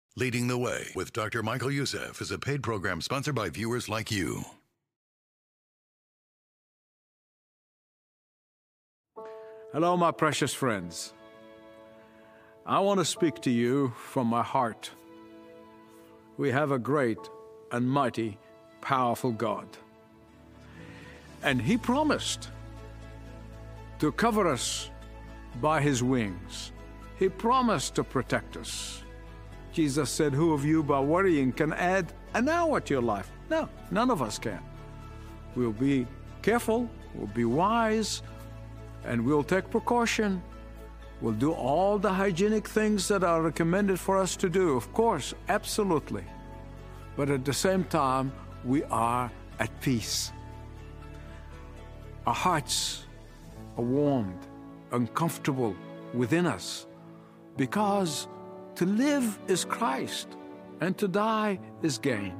Leading the Way with Dr. Michael Youssef is a paid program sponsored by viewers like you. Hello, my precious friends. I want to speak to you from my heart. We have a great and mighty, powerful God. And He promised to cover us by His wings. He promised to protect us. Jesus said, who of you by worrying can add an hour to your life? No, none of us can. We'll be careful, we'll be wise, and we'll take precaution. We'll do all the hygienic things that are recommended for us to do, of course, absolutely. But at the same time, we are at peace. Our hearts are warmed and comfortable within us because to live is Christ and to die is gain.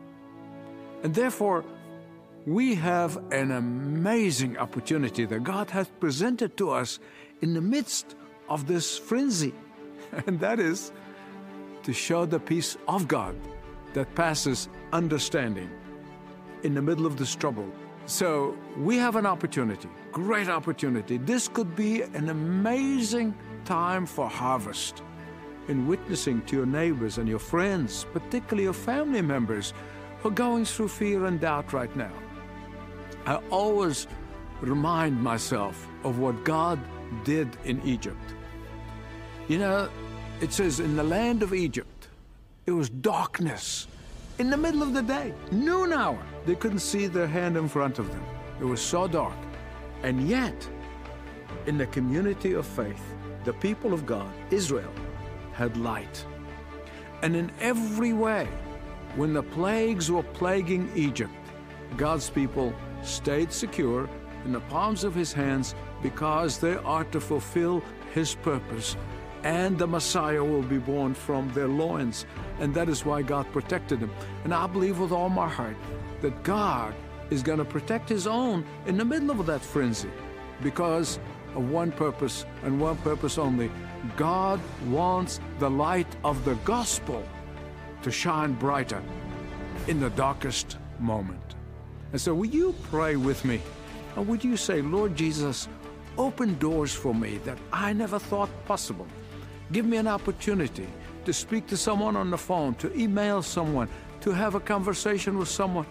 And therefore, we have an amazing opportunity that God has presented to us in the midst of this frenzy, and that is to show the peace of God that passes understanding in the middle of this trouble. So we have an opportunity, great opportunity. This could be an amazing time for harvest in witnessing to your neighbors and your friends, particularly your family members who are going through fear and doubt right now. I always remind myself of what God did in Egypt. You know, it says in the land of Egypt, it was darkness in the middle of the day, noon hour. They couldn't see their hand in front of them. It was so dark. And yet, in the community of faith, the people of God, Israel, had light. And in every way, when the plagues were plaguing Egypt, God's people stayed secure in the palms of His hands because they are to fulfill His purpose, and the Messiah will be born from their loins. And that is why God protected them. And I believe with all my heart that God is going to protect His own in the middle of that frenzy because of one purpose and one purpose only. God wants the light of the gospel to shine brighter in the darkest moment. And so will you pray with me? Or would you say, Lord Jesus, open doors for me that I never thought possible. Give me an opportunity to speak to someone on the phone, to email someone, to have a conversation with someone,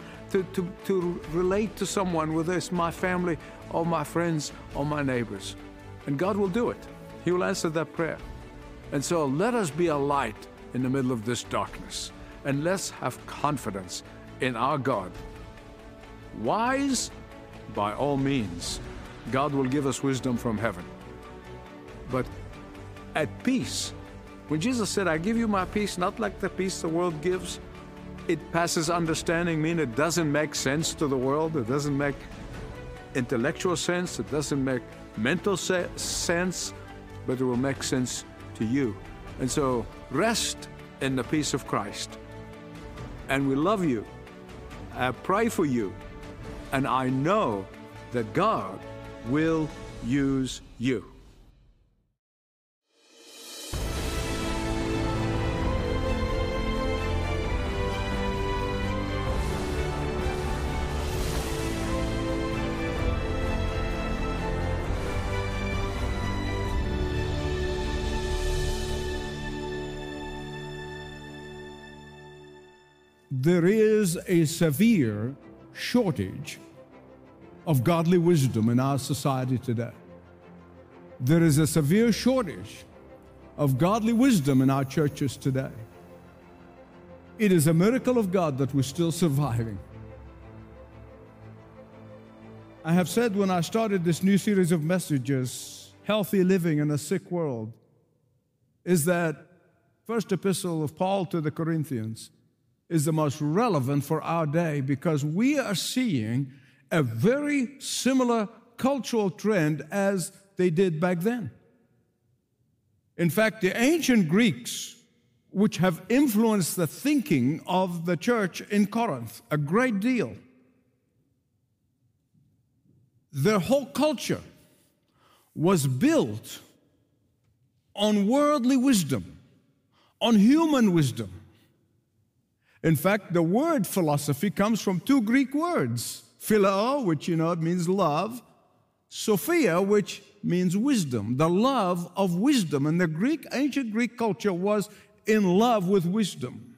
to relate to someone, whether it's my family or my friends or my neighbors. And God will do it. He will answer that prayer. And so let us be a light in the middle of this darkness. And let's have confidence in our God. Wise, by all means, God will give us wisdom from heaven. But at peace, when Jesus said, I give you my peace, not like the peace the world gives, it passes understanding, meaning it doesn't make sense to the world, it doesn't make intellectual sense, it doesn't make mental sense, but it will make sense to you. And so rest in the peace of Christ. And we love you. I pray for you. And I know that God will use you. There is a severe shortage of godly wisdom in our society today. There is a severe shortage of godly wisdom in our churches today. It is a miracle of God that we're still surviving. I have said when I started this new series of messages, Healthy Living in a Sick World, is that first epistle of Paul to the Corinthians is the most relevant for our day because we are seeing a very similar cultural trend as they did back then. In fact, the ancient Greeks, which have influenced the thinking of the church in Corinth a great deal, their whole culture was built on worldly wisdom, on human wisdom. In fact, the word philosophy comes from two Greek words, phileo, which it means love, Sophia, which means wisdom, the love of wisdom. And the ancient Greek culture was in love with wisdom.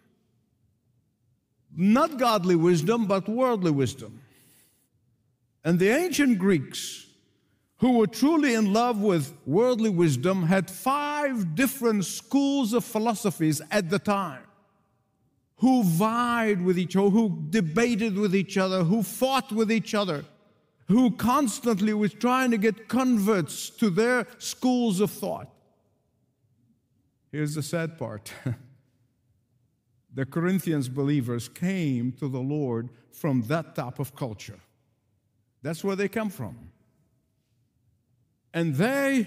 Not godly wisdom, but worldly wisdom. And the ancient Greeks, who were truly in love with worldly wisdom, had 5 different schools of philosophies at the time, who vied with each other, who debated with each other, who fought with each other, who constantly was trying to get converts to their schools of thought. Here's the sad part. The Corinthians believers came to the Lord from that type of culture. That's where they come from. And they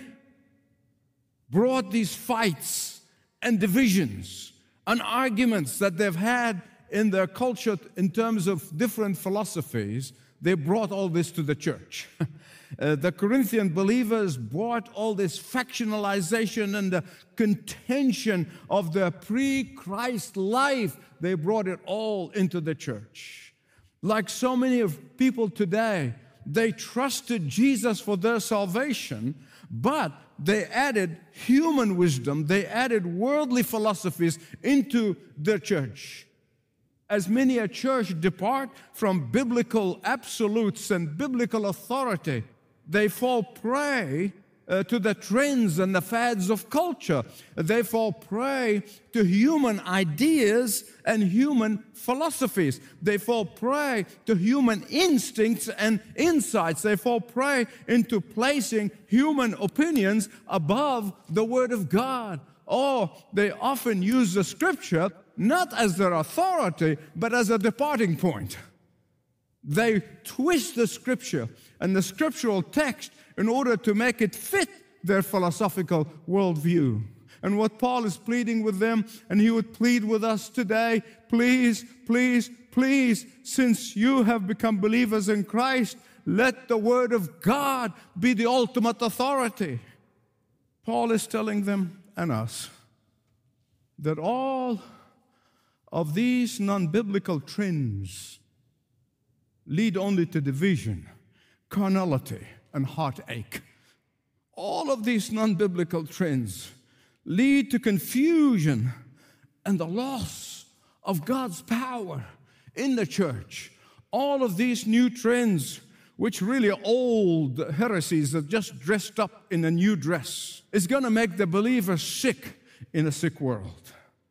brought these fights and divisions and arguments that they've had in their culture in terms of different philosophies. They brought all this to the church. The Corinthian believers brought all this factionalization and the contention of the pre-Christ life. They brought it all into the church. Like so many of people today, they trusted Jesus for their salvation, but they added human wisdom, they added worldly philosophies into their church. As many a church depart from biblical absolutes and biblical authority, they fall prey to the trends and the fads of culture. They fall prey to human ideas and human philosophies. They fall prey to human instincts and insights. They fall prey into placing human opinions above the Word of God. Or they often use the Scripture not as their authority, but as a departing point. They twist the Scripture and the scriptural text in order to make it fit their philosophical worldview. And what Paul is pleading with them, and he would plead with us today, please, please, please, since you have become believers in Christ, let the Word of God be the ultimate authority. Paul is telling them and us that all of these non-biblical trends lead only to division, carnality, and heartache. All of these non-biblical trends lead to confusion and the loss of God's power in the church. All of these new trends, which really are old heresies that just dressed up in a new dress, is going to make the believer sick in a sick world.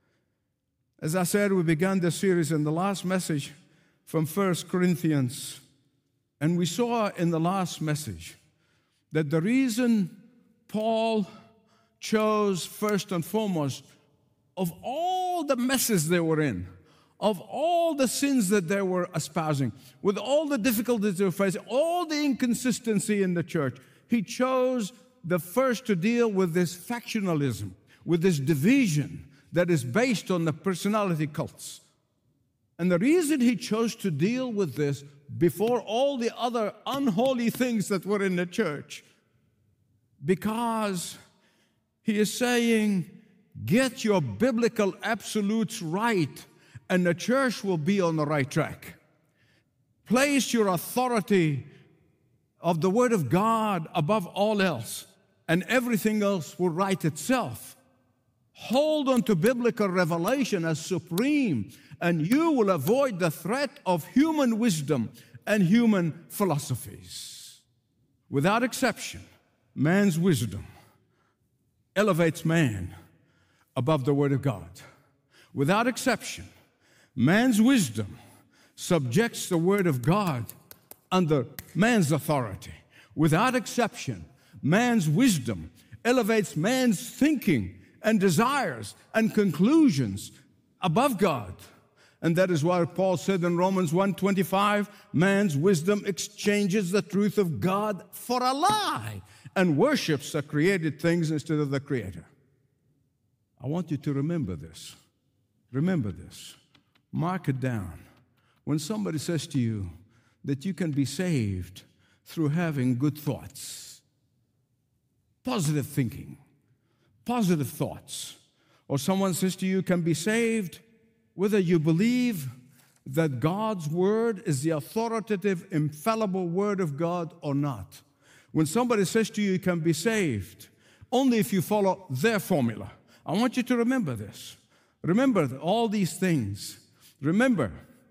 As I said, we began this series in the last message from 1 Corinthians, and we saw in the last message that the reason Paul chose first and foremost, of all the messes they were in, of all the sins that they were espousing, with all the difficulties they were facing, all the inconsistency in the church, he chose the first to deal with this factionalism, with this division that is based on the personality cults. And the reason he chose to deal with this before all the other unholy things that were in the church, because he is saying, get your biblical absolutes right, and the church will be on the right track. Place your authority of the Word of God above all else, and everything else will right itself. Hold on to biblical revelation as supreme, and you will avoid the threat of human wisdom and human philosophies. Without exception, man's wisdom elevates man above the Word of God. Without exception, man's wisdom subjects the Word of God under man's authority. Without exception, man's wisdom elevates man's thinking and desires and conclusions above God. And that is why Paul said in Romans 1:25, man's wisdom exchanges the truth of God for a lie and worships the created things instead of the Creator. I want you to remember this. Remember this. Mark it down. When somebody says to you that you can be saved through having good thoughts, positive thinking, positive thoughts, or someone says to you, can be saved, whether you believe that God's word is the authoritative, infallible word of God or not. When somebody says to you, you can be saved, only if you follow their formula. I want you to remember this. Remember all these things. Remember,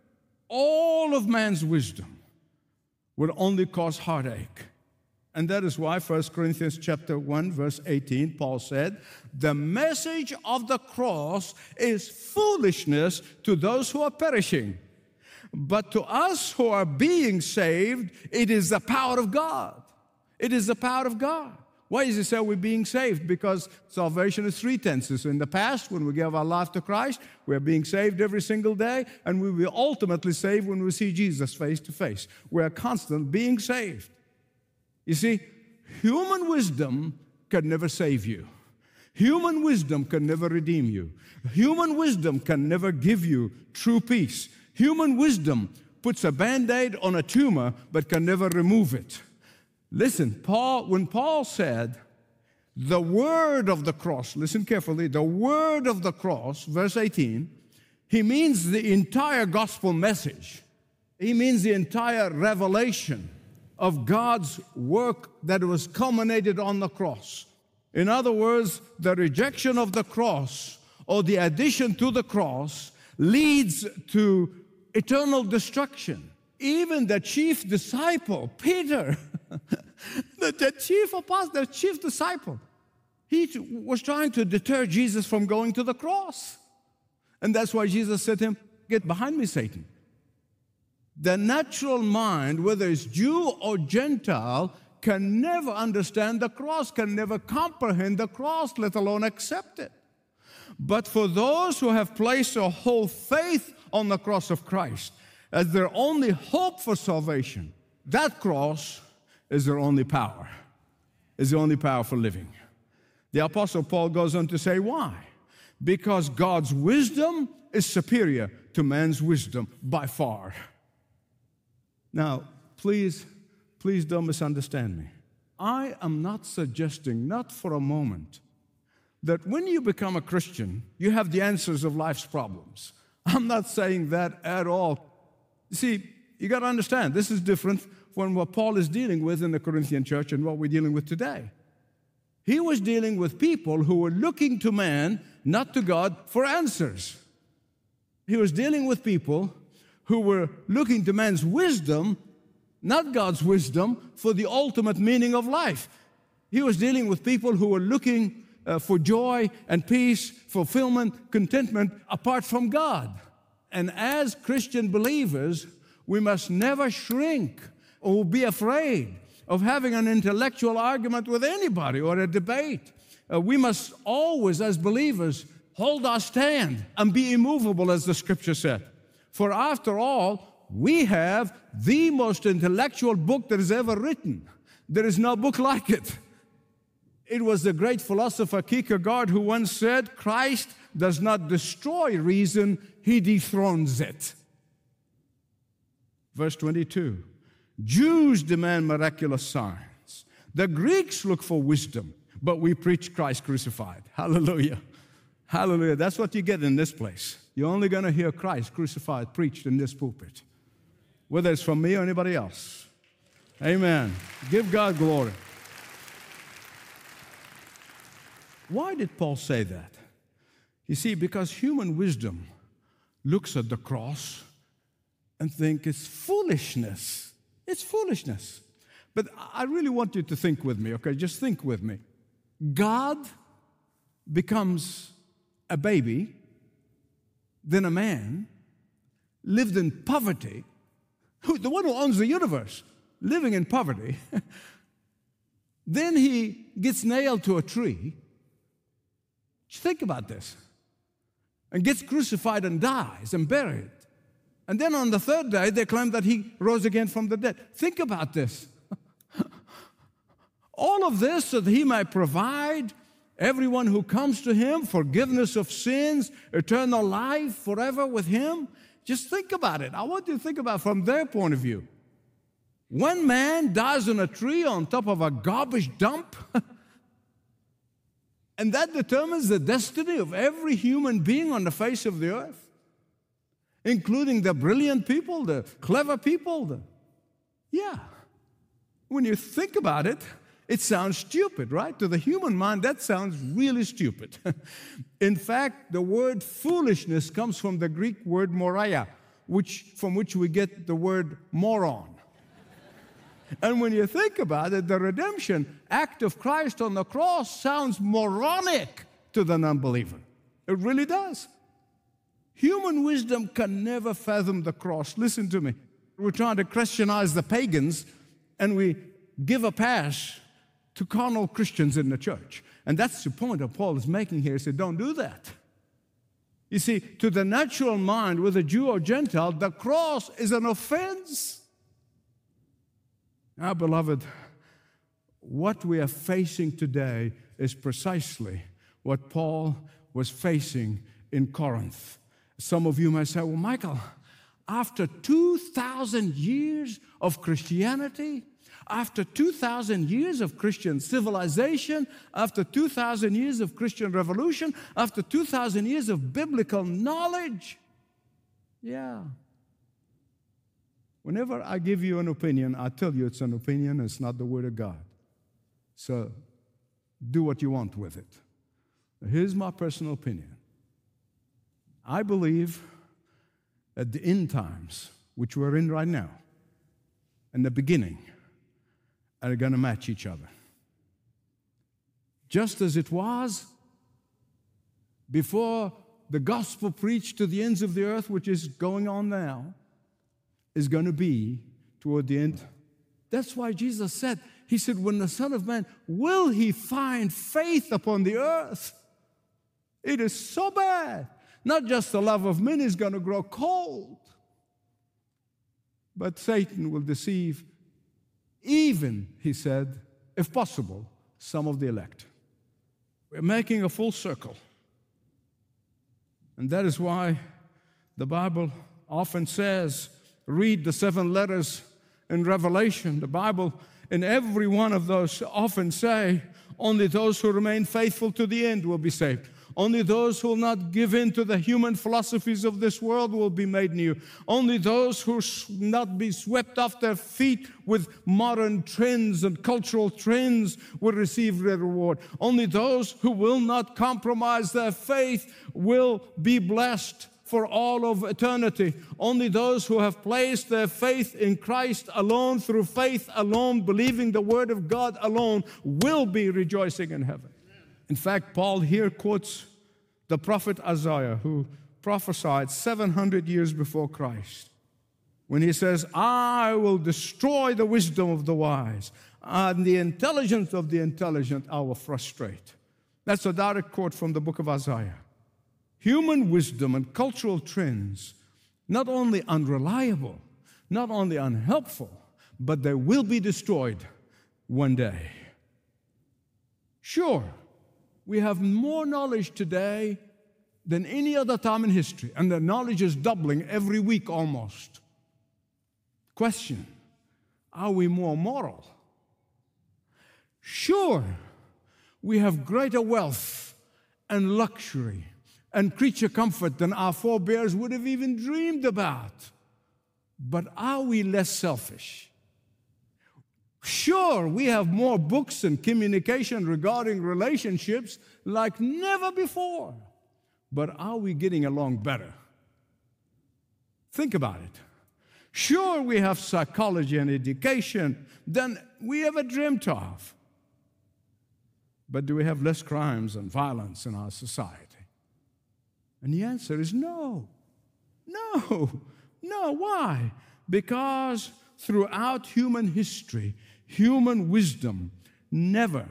all of man's wisdom will only cause heartache. And that is why 1 Corinthians chapter 1, verse 18, Paul said, the message of the cross is foolishness to those who are perishing. But to us who are being saved, it is the power of God. It is the power of God. Why is it so we're being saved? Because salvation is three tenses. In the past, when we gave our life to Christ, we're being saved every single day, and we will ultimately saved when we see Jesus face to face. We're constantly being saved. You see, human wisdom can never save you. Human wisdom can never redeem you. Human wisdom can never give you true peace. Human wisdom puts a Band-Aid on a tumor but can never remove it. Listen, when Paul said, the word of the cross, listen carefully, the word of the cross, verse 18, he means the entire gospel message. He means the entire revelation of God's work that was culminated on the cross. In other words, the rejection of the cross or the addition to the cross leads to eternal destruction. Even the chief disciple, Peter, the chief apostle, the chief disciple, he was trying to deter Jesus from going to the cross. And that's why Jesus said to him, get behind me, Satan. The natural mind, whether it's Jew or Gentile, can never understand the cross, can never comprehend the cross, let alone accept it. But for those who have placed their whole faith on the cross of Christ as their only hope for salvation, that cross is their only power, is the only power for living. The Apostle Paul goes on to say, why? Because God's wisdom is superior to man's wisdom by far. Now, please don't misunderstand me. I am not suggesting, not for a moment, that when you become a Christian, you have the answers of life's problems. I'm not saying that at all. You see, you got to understand, this is different from what Paul is dealing with in the Corinthian church and what we're dealing with today. He was dealing with people who were looking to man, not to God, for answers. He was dealing with people who were looking to man's wisdom, not God's wisdom, for the ultimate meaning of life. He was dealing with people who were looking for joy and peace, fulfillment, contentment apart from God. And as Christian believers, we must never shrink or be afraid of having an intellectual argument with anybody or a debate. We must always, as believers, hold our stand and be immovable, as the Scripture said. For after all, we have the most intellectual book that is ever written. There is no book like it. It was the great philosopher Kierkegaard who once said, Christ does not destroy reason, he dethrones it. Verse 22, Jews demand miraculous signs. The Greeks look for wisdom, but we preach Christ crucified. Hallelujah. Hallelujah. That's what you get in this place. You're only going to hear Christ crucified preached in this pulpit, whether it's from me or anybody else. Amen. Give God glory. Why did Paul say that? You see, because human wisdom looks at the cross and thinks it's foolishness. It's foolishness. But I really want you to think with me, okay? Just think with me. God becomes a baby, then a man, lived in poverty, the one who owns the universe, living in poverty. Then he gets nailed to a tree. Just think about this. And gets crucified and dies and buried. And then on the third day, they claim that he rose again from the dead. Think about this. All of this so that he might provide everyone who comes to him forgiveness of sins, eternal life forever with him. Just think about it. I want you to think about it from their point of view. One man dies on a tree on top of a garbage dump. And that determines the destiny of every human being on the face of the earth, including the brilliant people, the clever people. Yeah. When you think about it, it sounds stupid, right? To the human mind, that sounds really stupid. In fact, the word foolishness comes from the Greek word moria, from which we get the word moron. And when you think about it, the redemption act of Christ on the cross sounds moronic to the non-believer. It really does. Human wisdom can never fathom the cross. Listen to me. We're trying to Christianize the pagans, and we give a pass to carnal Christians in the church. And that's the point that Paul is making here. He said, don't do that. You see, to the natural mind, whether Jew or Gentile, the cross is an offense. Now, beloved, what we are facing today is precisely what Paul was facing in Corinth. Some of you may say, well, Michael, after 2,000 years of Christianity, after 2,000 years of Christian civilization, after 2,000 years of Christian revolution, after 2,000 years of biblical knowledge, yeah. Whenever I give you an opinion, I tell you it's an opinion, it's not the Word of God. So do what you want with it. Here's my personal opinion. I believe that the end times, which we're in right now, and the beginning, are going to match each other. Just as it was before the gospel preached to the ends of the earth, which is going on now, is going to be toward the end. That's why Jesus said, He said, when the Son of Man, will He find faith upon the earth? It is so bad. Not just the love of men is going to grow cold, but Satan will deceive even, he said, if possible, some of the elect. We're making a full circle. And that is why the Bible often says, read the 7 letters in Revelation. The Bible, in every one of those, often say, only those who remain faithful to the end will be saved. Only those who will not give in to the human philosophies of this world will be made new. Only those who will not be swept off their feet with modern trends and cultural trends will receive their reward. Only those who will not compromise their faith will be blessed for all of eternity. Only those who have placed their faith in Christ alone, through faith alone, believing the Word of God alone, will be rejoicing in heaven. In fact, Paul here quotes the prophet Isaiah, who prophesied 700 years before Christ, when he says, I will destroy the wisdom of the wise, and the intelligence of the intelligent I will frustrate. That's a direct quote from the book of Isaiah. Human wisdom and cultural trends, not only unreliable, not only unhelpful, but they will be destroyed one day. Sure, we have more knowledge today than any other time in history, and the knowledge is doubling every week almost. Question, are we more moral? Sure, we have greater wealth and luxury and creature comfort than our forebears would have even dreamed about. But are we less selfish? Sure, we have more books and communication regarding relationships like never before. But are we getting along better? Think about it. Sure, we have psychology and education than we ever dreamt of. But do we have less crimes and violence in our society? And the answer is no. No. No. Why? Because throughout human history, human wisdom never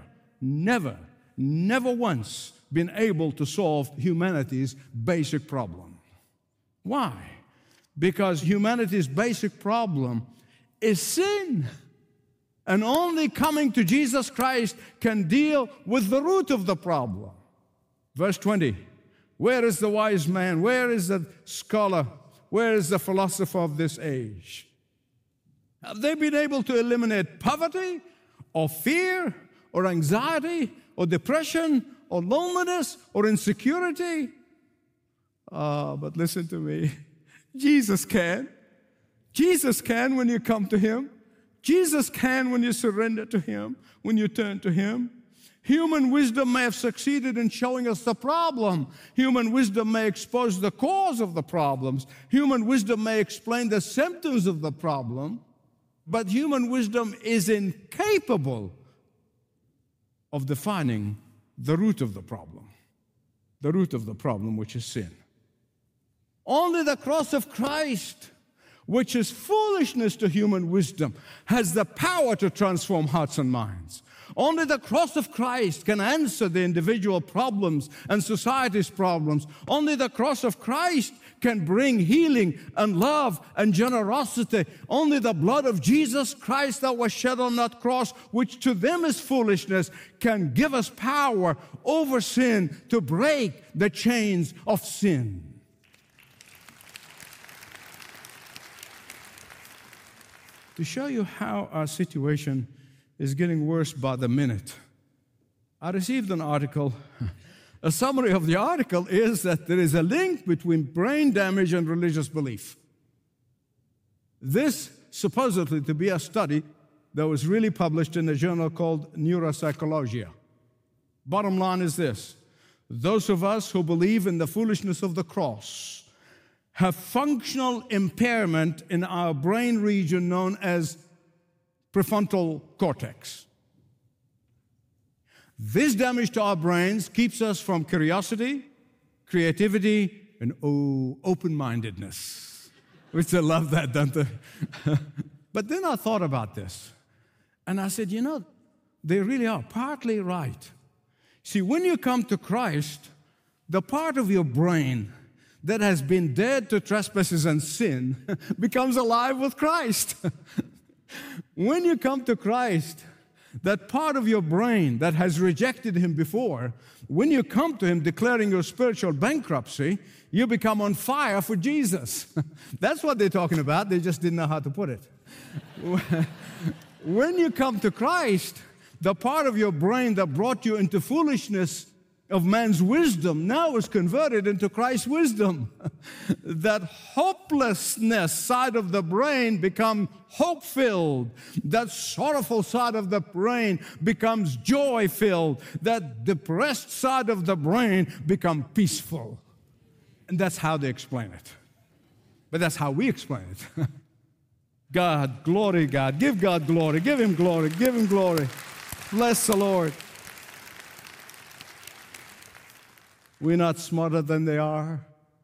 once been able to solve humanity's basic problem. Why? Because humanity's basic problem is sin. And only coming to Jesus Christ can deal with the root of the problem. Verse 20, where is the wise man? Where is the scholar? Where is the philosopher of this age? Have they been able to eliminate poverty or fear or anxiety or depression or loneliness or insecurity. But listen to me. Jesus can. Jesus can when you come to Him. Jesus can when you surrender to Him, when you turn to Him. Human wisdom may have succeeded in showing us the problem. Human wisdom may expose the cause of the problems. Human wisdom may explain the symptoms of the problem. But human wisdom is incapable of defining the root of the problem. The root of the problem, which is sin. Only the cross of Christ, which is foolishness to human wisdom, has the power to transform hearts and minds. Only the cross of Christ can answer the individual problems and society's problems. Only the cross of Christ can bring healing and love and generosity. Only the blood of Jesus Christ that was shed on that cross, which to them is foolishness, can give us power over sin to break the chains of sin. To show you how our situation is getting worse by the minute, I received an article. A summary of the article is that there is a link between brain damage and religious belief. This supposedly to be a study that was really published in a journal called Neuropsychologia. Bottom line is this: those of us who believe in the foolishness of the cross have functional impairment in our brain region known as prefrontal cortex. This damage to our brains keeps us from curiosity, creativity, and open-mindedness. Which I love that, don't they? But then I thought about this, and I said, they really are partly right. See, when you come to Christ, the part of your brain that has been dead to trespasses and sin becomes alive with Christ. When you come to Christ, that part of your brain that has rejected Him before, when you come to Him declaring your spiritual bankruptcy, you become on fire for Jesus. That's what they're talking about. They just didn't know how to put it. When you come to Christ, the part of your brain that brought you into foolishness of man's wisdom now is converted into Christ's wisdom. That hopelessness side of the brain becomes hope-filled. That sorrowful side of the brain becomes joy-filled. That depressed side of the brain becomes peaceful. And that's how they explain it. But that's how we explain it. God, glory God. Give God glory. Give Him glory. Give Him glory. Bless the Lord. We're not smarter than they are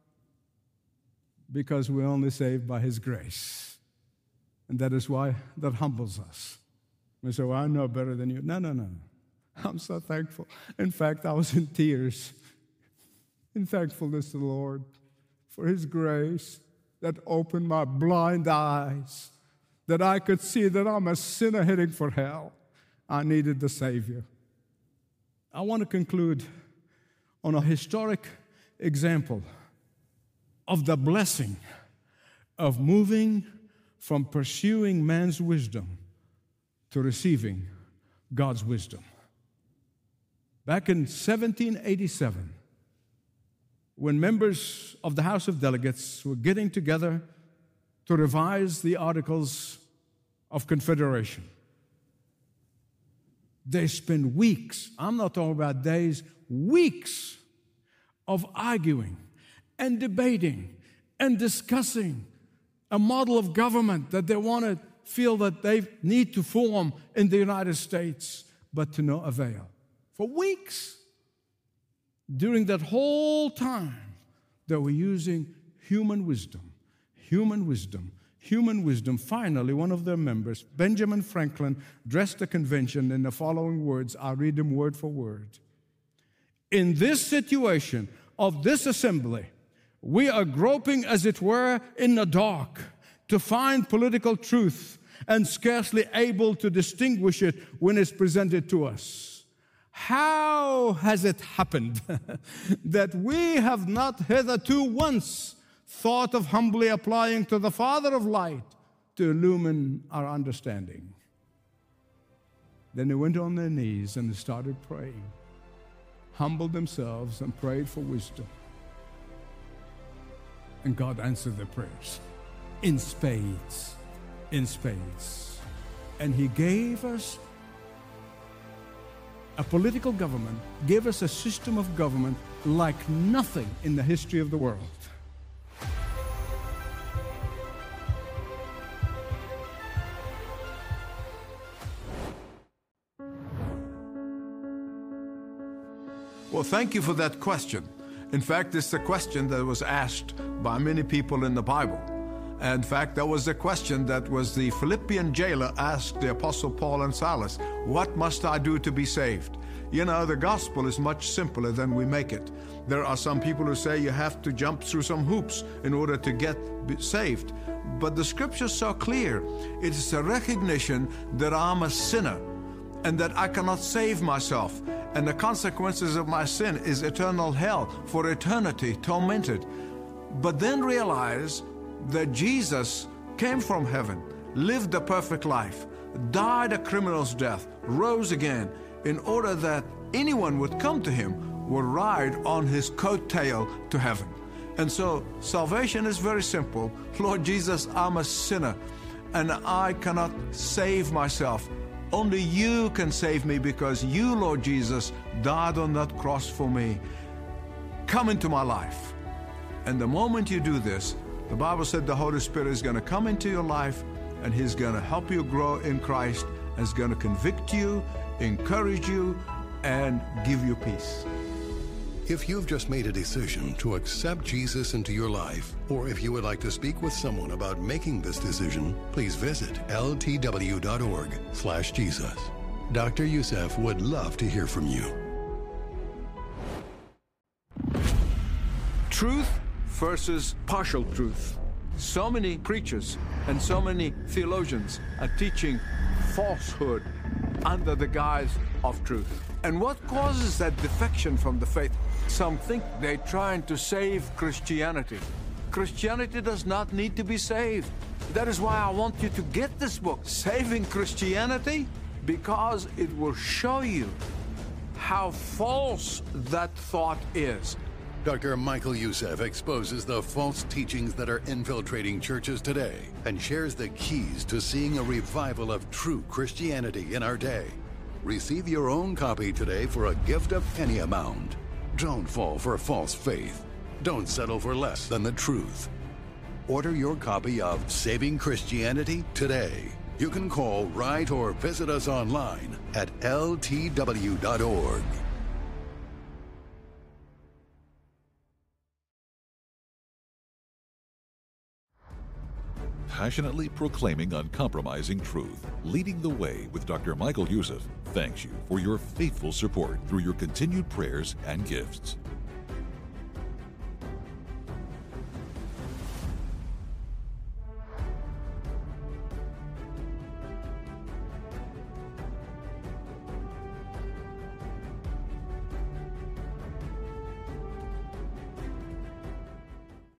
because we're only saved by His grace. And that is why that humbles us. We say, well, I know better than you. No. I'm so thankful. In fact, I was in tears in thankfulness to the Lord for His grace that opened my blind eyes, that I could see that I'm a sinner heading for hell. I needed the Savior. I want to conclude on a historic example of the blessing of moving from pursuing man's wisdom to receiving God's wisdom. Back in 1787, when members of the House of Delegates were getting together to revise the Articles of Confederation, they spent weeks, I'm not talking about days, weeks of arguing and debating and discussing a model of government that they feel that they need to form in the United States, but to no avail. For weeks. During that whole time, they were using human wisdom. Finally, one of their members, Benjamin Franklin, addressed the convention in the following words. I'll read them word for word. In this situation of this assembly, we are groping, as it were, in the dark to find political truth and scarcely able to distinguish it when it's presented to us. How has it happened that we have not hitherto once thought of humbly applying to the Father of light to illumine our understanding? Then they went on their knees and started praying. humbled themselves and prayed for wisdom. And God answered their prayers in spades, in spades. And He gave us a political government, gave us a system of government like nothing in the history of the world. Well, thank you for that question. In fact, it's the question that was asked by many people in the Bible. In fact, that was the question that was the Philippian jailer asked the Apostle Paul and Silas, "What must I do to be saved?" You know, the gospel is much simpler than we make it. There are some people who say you have to jump through some hoops in order to get saved. But the scripture's so clear. It is a recognition that I'm a sinner and that I cannot save myself. And the consequences of my sin is eternal hell, for eternity tormented. But then realize that Jesus came from heaven, lived a perfect life, died a criminal's death, rose again, in order that anyone would come to Him, would ride on His coattail to heaven. And so salvation is very simple. Lord Jesus, I'm a sinner, and I cannot save myself. Only You can save me, because You, Lord Jesus, died on that cross for me. Come into my life. And the moment you do this, the Bible said the Holy Spirit is going to come into your life, and He's going to help you grow in Christ, and He's going to convict you, encourage you, and give you peace. If you've just made a decision to accept Jesus into your life, or if you would like to speak with someone about making this decision, please visit ltw.org/Jesus. Dr. Youssef would love to hear from you. Truth versus partial truth. So many preachers and so many theologians are teaching falsehood under the guise of truth. And what causes that defection from the faith? Some think they're trying to save Christianity. Christianity does not need to be saved. That is why I want you to get this book, Saving Christianity, because it will show you how false that thought is. Dr. Michael Youssef exposes the false teachings that are infiltrating churches today and shares the keys to seeing a revival of true Christianity in our day. Receive your own copy today for a gift of any amount. Don't fall for false faith. Don't settle for less than the truth. Order your copy of Saving Christianity today. You can call, write, or visit us online at ltw.org. Passionately proclaiming uncompromising truth, leading the way with Dr. Michael Youssef, thanks you for your faithful support through your continued prayers and gifts.